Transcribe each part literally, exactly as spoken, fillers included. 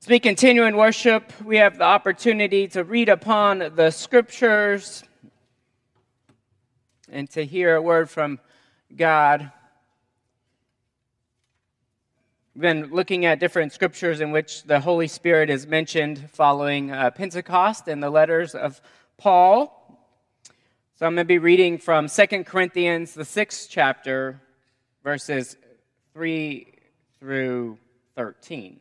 As we continue in worship, we have the opportunity to read upon the scriptures and to hear a word from God. We've been looking at different scriptures in which the Holy Spirit is mentioned following uh, Pentecost in the letters of Paul. So I'm going to be reading from Second Corinthians, the sixth chapter, verses three through thirteen.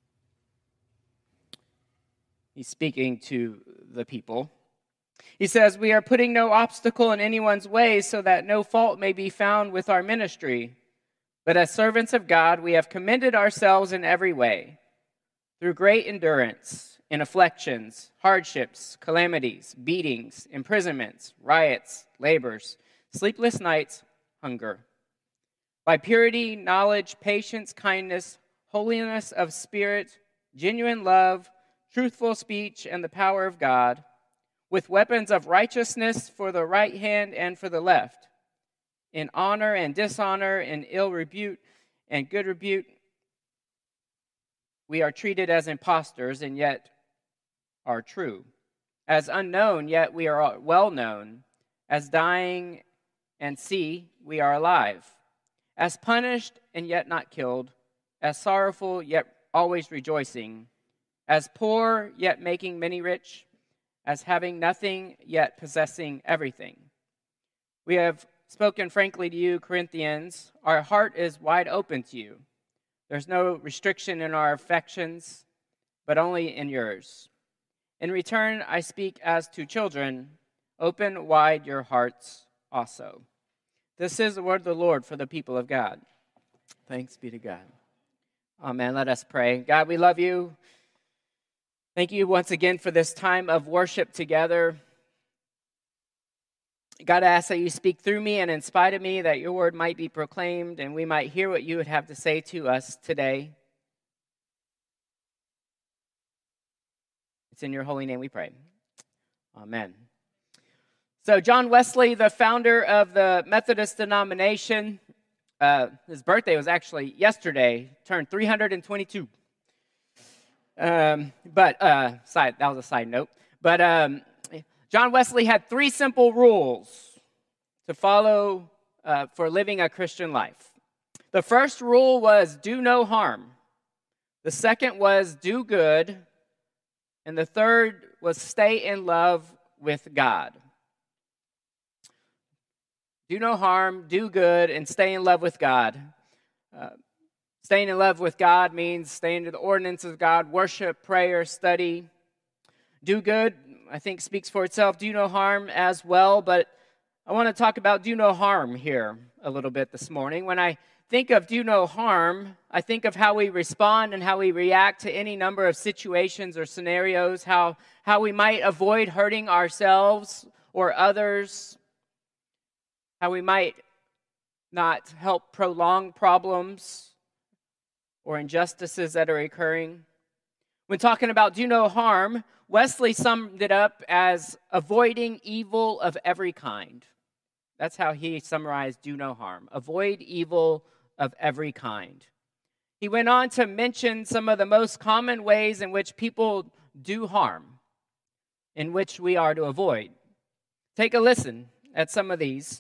He's speaking to the people. He says, "We are putting no obstacle in anyone's way so that no fault may be found with our ministry. But as servants of God, we have commended ourselves in every way, through great endurance, in afflictions, hardships, calamities, beatings, imprisonments, riots, labors, sleepless nights, hunger. By purity, knowledge, patience, kindness, holiness of spirit, genuine love, truthful speech, and the power of God, with weapons of righteousness for the right hand and for the left, in honor and dishonor, in ill repute and good repute. We are treated as impostors and yet are true, as unknown, yet we are well known, as dying and see, we are alive, as punished and yet not killed, as sorrowful yet always rejoicing, as poor yet making many rich, as having nothing yet possessing everything. We have spoken frankly to you, Corinthians. Our heart is wide open to you. There's no restriction in our affections, but only in yours. In return, I speak as to children. Open wide your hearts also." This is the word of the Lord for the people of God. Thanks be to God. Amen. Let us pray. God, we love you. Thank you once again for this time of worship together. God, I ask that you speak through me and in spite of me, that your word might be proclaimed and we might hear what you would have to say to us today. It's in your holy name we pray. Amen. So John Wesley, the founder of the Methodist denomination, uh, his birthday was actually yesterday, turned three hundred twenty-two. Um, but uh, side that was a side note. But um, John Wesley had three simple rules to follow uh, for living a Christian life. The first rule was do no harm. The second was do good. And the third was stay in love with God. Do no harm, do good, and stay in love with God. Uh, Staying in love with God means staying to the ordinances of God, worship, prayer, study. Do good, I think, speaks for itself. Do no harm as well, but I want to talk about do no harm here a little bit this morning. When I think of do no harm, I think of how we respond and how we react to any number of situations or scenarios, how, how we might avoid hurting ourselves or others, how we might not help prolong problems or injustices that are occurring. When talking about do no harm, Wesley summed it up as avoiding evil of every kind. That's how he summarized do no harm. Avoid evil of every kind. He went on to mention some of the most common ways in which people do harm, in which we are to avoid. Take a listen at some of these.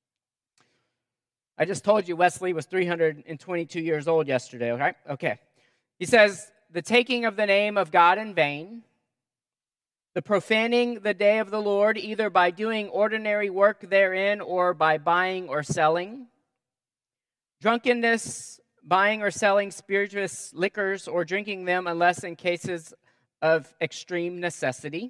I just told you Wesley was three hundred twenty-two years old yesterday, okay? Okay. He says, the taking of the name of God in vain, the profaning the day of the Lord, either by doing ordinary work therein or by buying or selling, drunkenness, buying or selling spirituous liquors or drinking them unless in cases of extreme necessity,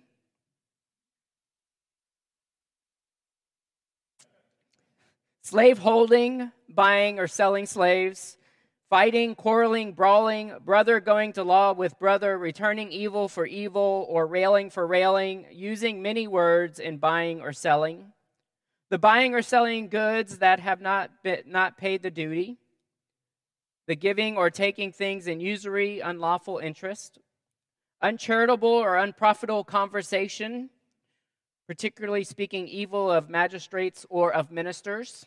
slave holding, buying or selling slaves, fighting, quarreling, brawling, brother going to law with brother, returning evil for evil or railing for railing, using many words in buying or selling, the buying or selling goods that have not been, not paid the duty, the giving or taking things in usury, unlawful interest, uncharitable or unprofitable conversation, particularly speaking evil of magistrates or of ministers.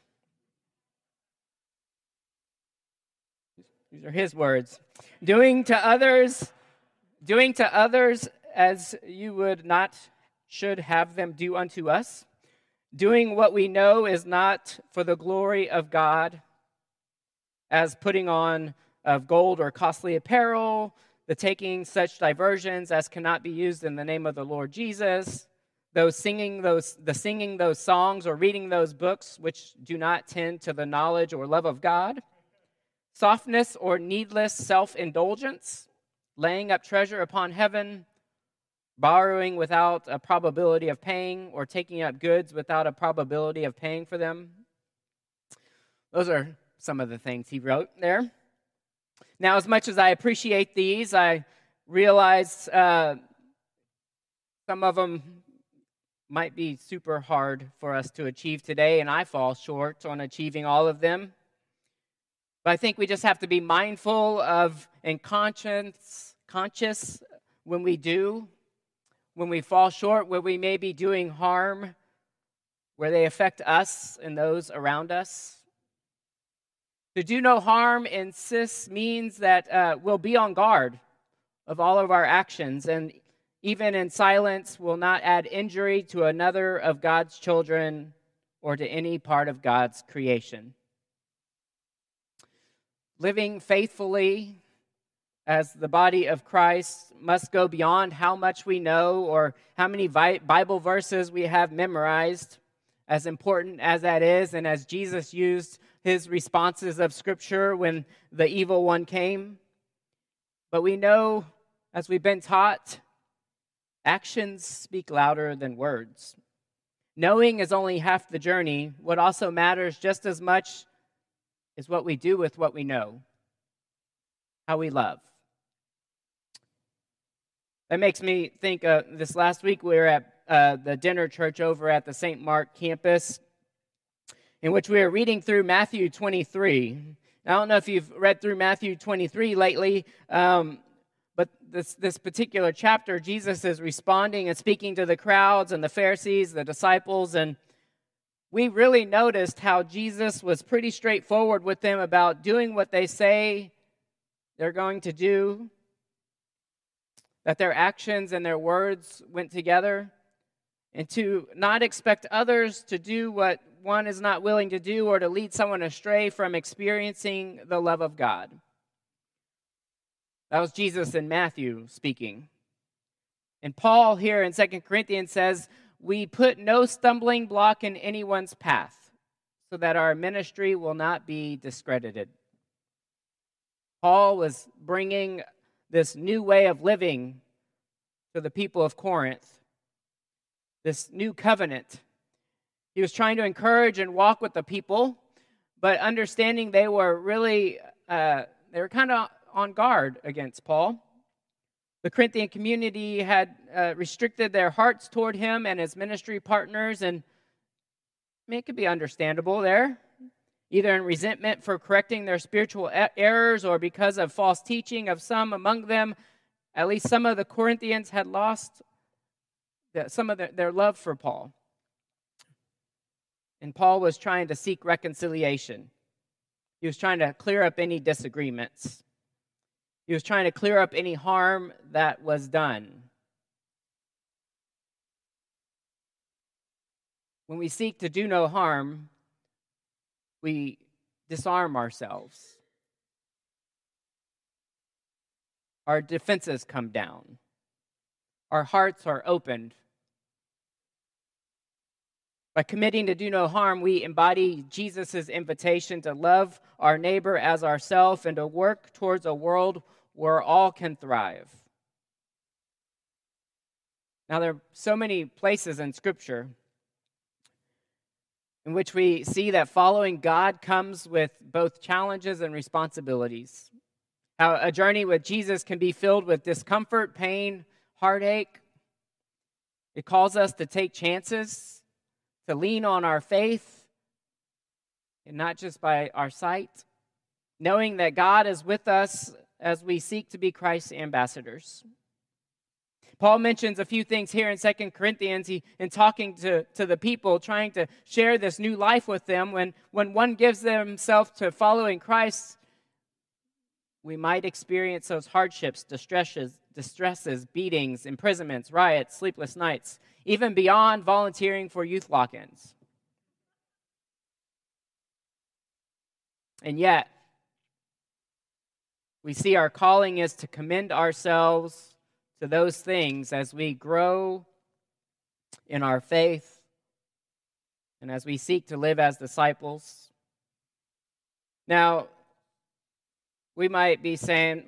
These are his words. Doing to others Doing to others as you would not, should have them do unto us. Doing what we know is not for the glory of God, as putting on of gold or costly apparel, the taking such diversions as cannot be used in the name of the Lord Jesus, those singing those, the singing those songs or reading those books which do not tend to the knowledge or love of God, softness or needless self-indulgence, laying up treasure upon heaven, borrowing without a probability of paying, or taking up goods without a probability of paying for them. Those are some of the things he wrote there. Now, as much as I appreciate these, I realize uh, some of them might be super hard for us to achieve today, and I fall short on achieving all of them. But I think we just have to be mindful of and conscious, conscious when we do, when we fall short, where we may be doing harm, where they affect us and those around us. To do no harm insists means that uh, we'll be on guard of all of our actions, and even in silence will not add injury to another of God's children or to any part of God's creation. Living faithfully as the body of Christ must go beyond how much we know or how many Bible verses we have memorized, as important as that is, and as Jesus used his responses of Scripture when the evil one came. But we know, as we've been taught, actions speak louder than words. Knowing is only half the journey. What also matters just as much is what we do with what we know, how we love. That makes me think, uh, this last week we were at uh, the dinner church over at the Saint Mark campus, in which we are reading through Matthew twenty-three. I don't know if you've read through Matthew twenty-three lately, um, but this, this particular chapter, Jesus is responding and speaking to the crowds and the Pharisees, the disciples, and we really noticed how Jesus was pretty straightforward with them about doing what they say they're going to do, that their actions and their words went together, and to not expect others to do what one is not willing to do or to lead someone astray from experiencing the love of God. That was Jesus in Matthew speaking. And Paul here in Second Corinthians says, we put no stumbling block in anyone's path so that our ministry will not be discredited. Paul was bringing this new way of living to the people of Corinth, this new covenant. He was trying to encourage and walk with the people, but understanding they were really, uh, they were kind of on guard against Paul. The Corinthian community had uh, restricted their hearts toward him and his ministry partners, and I mean, it could be understandable there, either in resentment for correcting their spiritual errors or because of false teaching of some among them. At least some of the Corinthians had lost the, some of the, their love for Paul. And Paul was trying to seek reconciliation. He was trying to clear up any disagreements. He was trying to clear up any harm that was done. When we seek to do no harm, we disarm ourselves. Our defenses come down. Our hearts are opened. By committing to do no harm, we embody Jesus' invitation to love our neighbor as ourselves and to work towards a world where all can thrive. Now, there are so many places in Scripture in which we see that following God comes with both challenges and responsibilities. How a journey with Jesus can be filled with discomfort, pain, heartache. It calls us to take chances, to lean on our faith, and not just by our sight, knowing that God is with us as we seek to be Christ's ambassadors. Paul mentions a few things here in Second Corinthians. He, in talking to, to the people, trying to share this new life with them, when, when one gives themselves to following Christ, we might experience those hardships, distresses, distresses, beatings, imprisonments, riots, sleepless nights, even beyond volunteering for youth lock-ins. And yet, we see our calling is to commend ourselves to those things as we grow in our faith and as we seek to live as disciples. Now, we might be saying,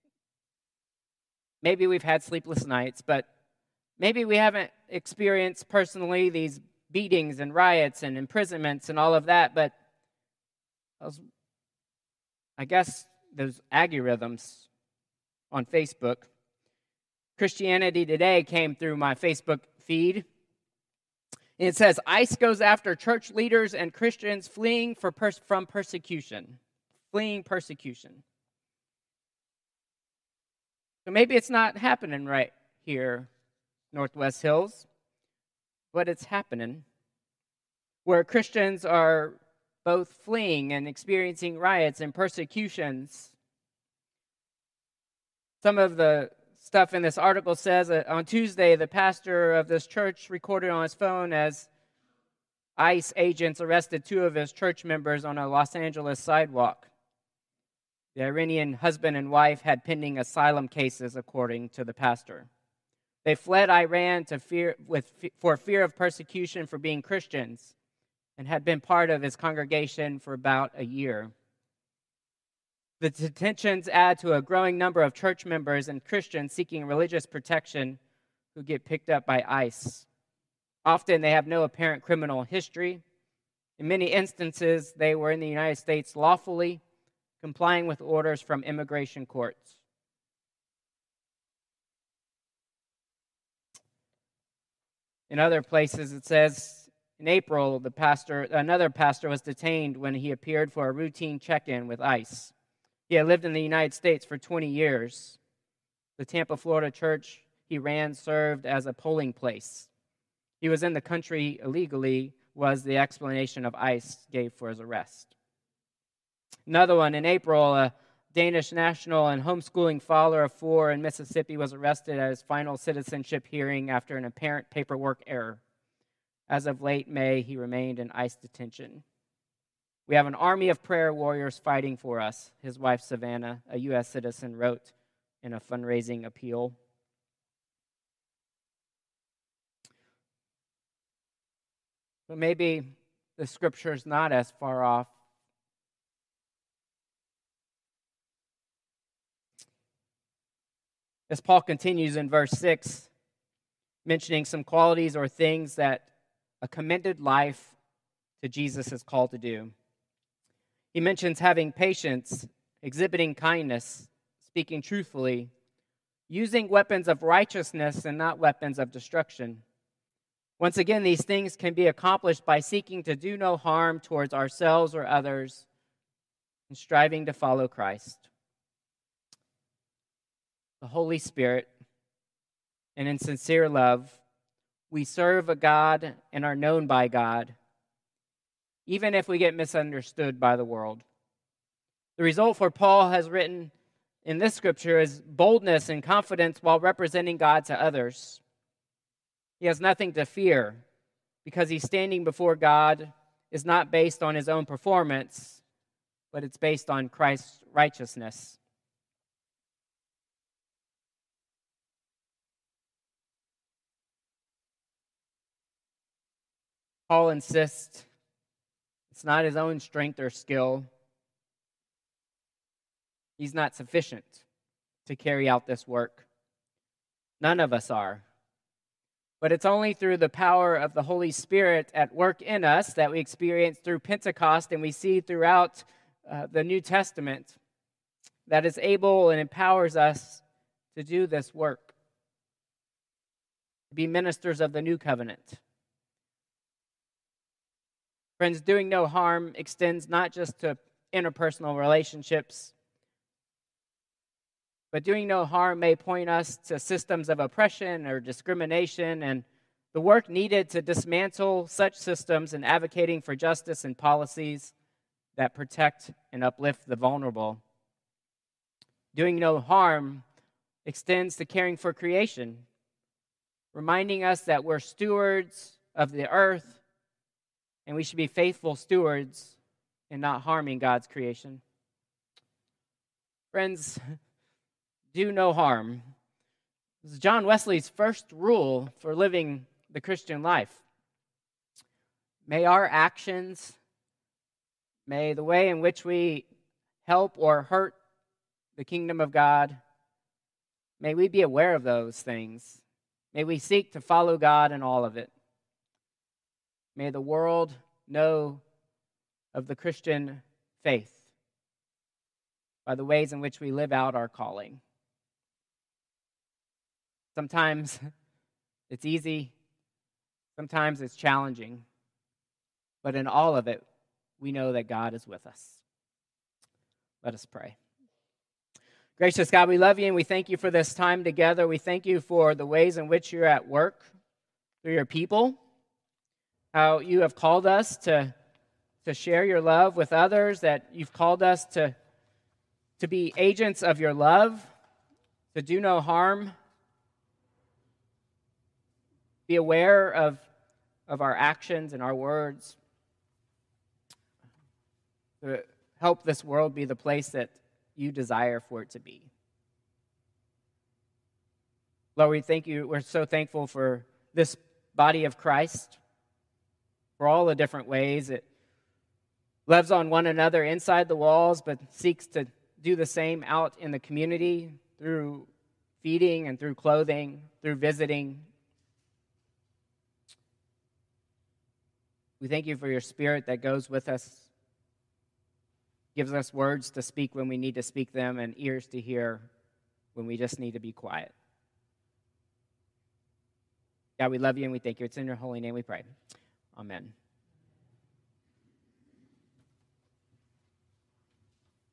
maybe we've had sleepless nights, but maybe we haven't experienced personally these beatings and riots and imprisonments and all of that, but those, I guess those algorithms on Facebook. Christianity Today came through my Facebook feed. And it says, ICE goes after church leaders and Christians fleeing for pers- from persecution. Fleeing persecution. So maybe it's not happening right here, Northwest Hills, but it's happening where Christians are both fleeing and experiencing riots and persecutions. Some of the stuff in this article says that on Tuesday, the pastor of this church recorded on his phone as ICE agents arrested two of his church members on a Los Angeles sidewalk. The Iranian husband and wife had pending asylum cases, according to the pastor. They fled Iran to fear, with, for fear of persecution for being Christians and had been part of his congregation for about a year. The detentions add to a growing number of church members and Christians seeking religious protection who get picked up by ICE. Often they have no apparent criminal history. In many instances, they were in the United States lawfully, complying with orders from immigration courts. In other places, it says, in April, the pastor, another pastor was detained when he appeared for a routine check-in with ICE. He had lived in the United States for twenty years. The Tampa, Florida church he ran served as a polling place. He was in the country illegally, was the explanation of ICE gave for his arrest. Another one, in April, a Danish national and homeschooling father of four in Mississippi was arrested at his final citizenship hearing after an apparent paperwork error. As of late May, he remained in ICE detention. We have an army of prayer warriors fighting for us, his wife Savannah, a U S citizen, wrote in a fundraising appeal. But maybe the scripture is not as far off. As Paul continues in verse six, mentioning some qualities or things that a commended life to Jesus is called to do. He mentions having patience, exhibiting kindness, speaking truthfully, using weapons of righteousness and not weapons of destruction. Once again, these things can be accomplished by seeking to do no harm towards ourselves or others and striving to follow Christ. The Holy Spirit, and in sincere love, we serve a God and are known by God, even if we get misunderstood by the world. The result for Paul has written in this scripture is boldness and confidence while representing God to others. He has nothing to fear because he's standing before God is not based on his own performance, but it's based on Christ's righteousness. Paul insists it's not his own strength or skill. He's not sufficient to carry out this work. None of us are. But it's only through the power of the Holy Spirit at work in us that we experience through Pentecost and we see throughout uh, the New Testament that is able and empowers us to do this work, to be ministers of the new covenant. Friends, doing no harm extends not just to interpersonal relationships, but doing no harm may point us to systems of oppression or discrimination and the work needed to dismantle such systems and advocating for justice and policies that protect and uplift the vulnerable. Doing no harm extends to caring for creation, reminding us that we're stewards of the earth and we should be faithful stewards in not harming God's creation. Friends, do no harm. This is John Wesley's first rule for living the Christian life. May our actions, may the way in which we help or hurt the kingdom of God, may we be aware of those things. May we seek to follow God in all of it. May the world know of the Christian faith by the ways in which we live out our calling. Sometimes it's easy, sometimes it's challenging, but in all of it, we know that God is with us. Let us pray. Gracious God, we love you and we thank you for this time together. We thank you for the ways in which you're at work through your people, how you have called us to, to share your love with others, that you've called us to, to be agents of your love, to do no harm, be aware of, of our actions and our words, to help this world be the place that you desire for it to be. Lord, we thank you. We're so thankful for this body of Christ, for all the different ways it loves on one another inside the walls, but seeks to do the same out in the community through feeding and through clothing, through visiting. We thank you for your Spirit that goes with us, gives us words to speak when we need to speak them and ears to hear when we just need to be quiet. God, we love you and we thank you. It's in your holy name we pray. Amen.